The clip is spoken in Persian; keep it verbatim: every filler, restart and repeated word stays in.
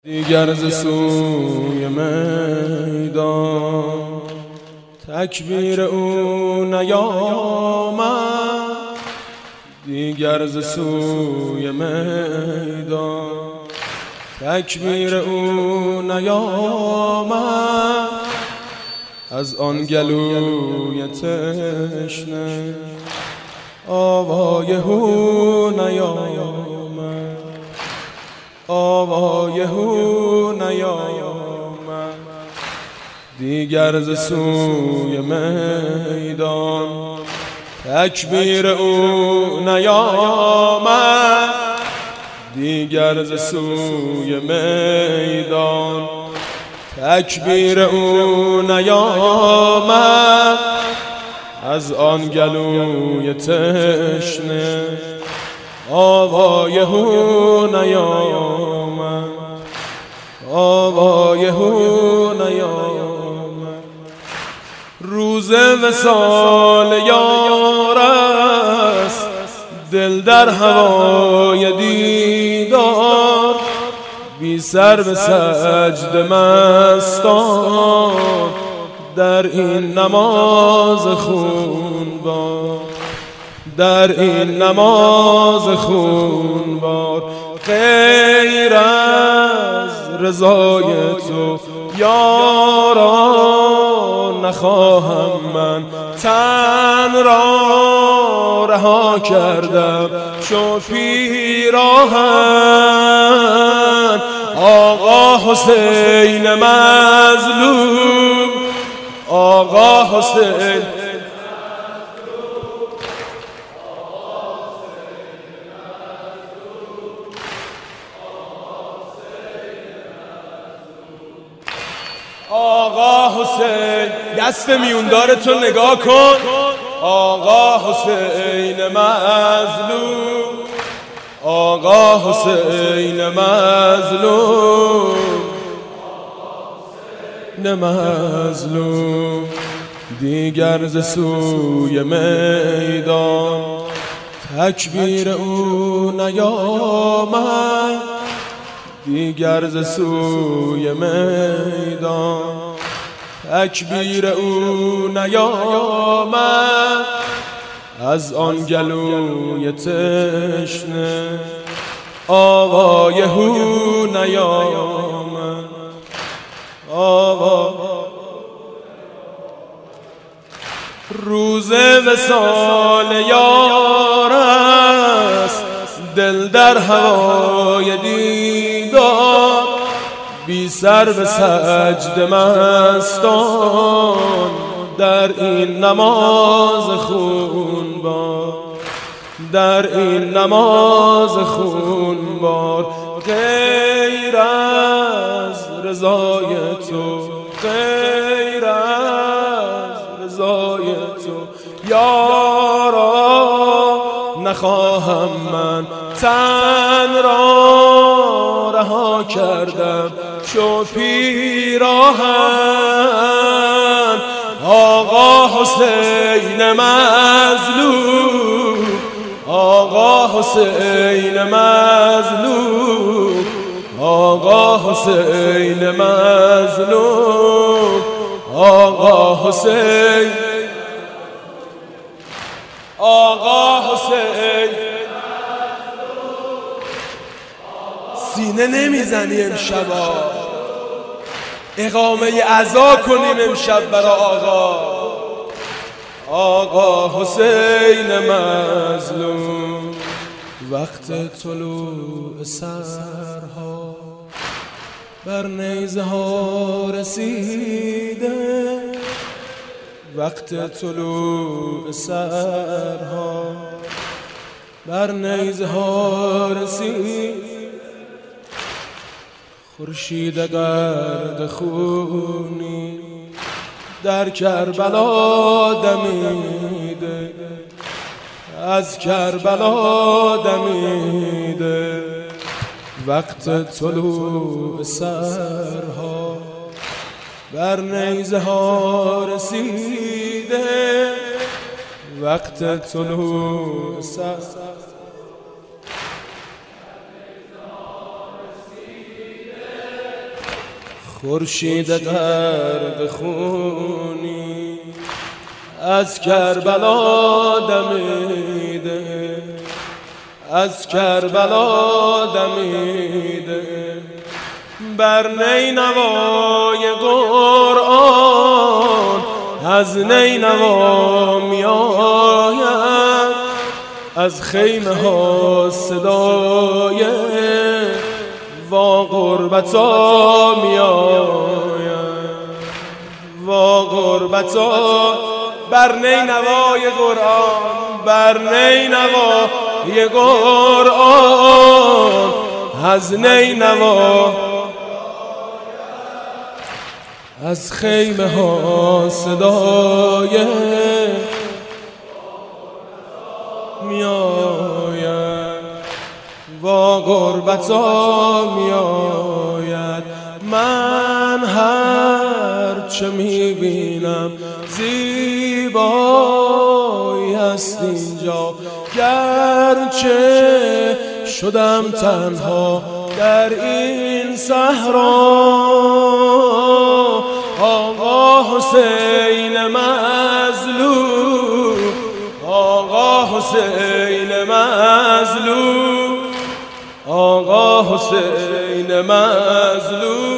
دیگر ز سوی میدان تکبیر او نیامد، دیگر ز سوی میدان تکبیر او نیامد. از آن گلوی تشنه آوای هو نیامد، آوای هو نیامد. دیگر ز سوی میدان تکبیر او نیامد، دیگر ز سوی میدان تکبیر او نیامد. از آن گلوی تشنه آوای هو نیامد، آوای هو نیامد. روز وصال یار است، دل در هوای دیدار، بی سر به سجده مستان در این نماز خونبار، در این نماز خونبار. غیر از رضای تو یارا نخواهم من، تن را رها کردم چو پیراهن. آقا حسین مظلوم، آقا حسین آقا حسین دست میوندار تو نگاه کن. آقا حسین مظلوم، آقا حسین مظلوم، مظلوم. دیگر ز سوی میدان تکبیر او نیامد، دیگر ز سوی میدان تکبیر او نیامد. از آن گلوی تشنه آوای هو نیامد، آوا. روز وصال یار است، دل در هوای دیدار، بی سر به سجده مستان در این نماز خونبار، در این نماز خونبار. غیر از رضای تو، غیر از رضای تو یارا نخواهم من، تن را رها کردم چو پیراهن. آقا حسین مظلوم، آقا حسین مظلوم، آقا حسین مظلوم، آقا حسین، آقا حسین. سینه نمیزنی امشبا، اقامه عزا کنیم امشب برا آقا، آقا حسین مظلوم. وقت طلوع سحرها بر نیزه ها رسیده، وقت طلوع سحرها بر نیزه ها رسید. خورشید گرد خونی در کربلا دمیده، از کربلا دمیده. وقت طلوع سحرها بر نیزه ها رسیده، وقت طلوع سحرها خورشید غرق خونی از کربلا دمیده، از کربلا دمیده، بر نینوای قرآن از نینوا می آید، از خیمه ها صدای وا غربتا می آید، وا غربتا. بر نینوای قرآن، بر نینوای قرآن از نینوا، از خیمه ها صدای می آید، وا غربتا می آید. من هر چه می بینم زیبایی است اینجا، گرچه شدم تنها در این صحرا. آقا حسین مظلوم، آقا حسین مظلوم، آقا حسین مظلوم.